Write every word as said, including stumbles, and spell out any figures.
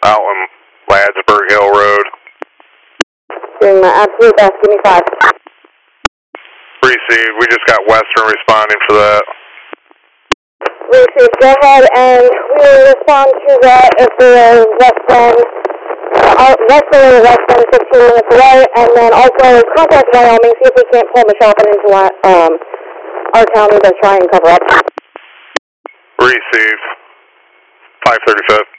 out on Ladsburg Hill Road. Doing my absolute best. Give me five. Received. We just got Western responding for that. Received. Go ahead and we will respond to that if they're less than, uh, less than, less than fifteen minutes away, and then also contact Wyoming, see if we can't pull Michelle into um, our county to try and cover up. Received. five thirty-five.